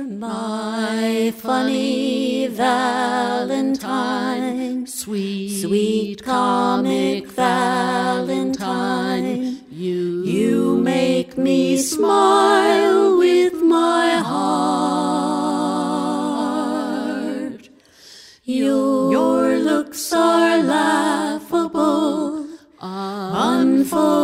My funny Valentine, sweet comic Valentine, you make me smile with my heart. Your looks are laughable, unforgettable.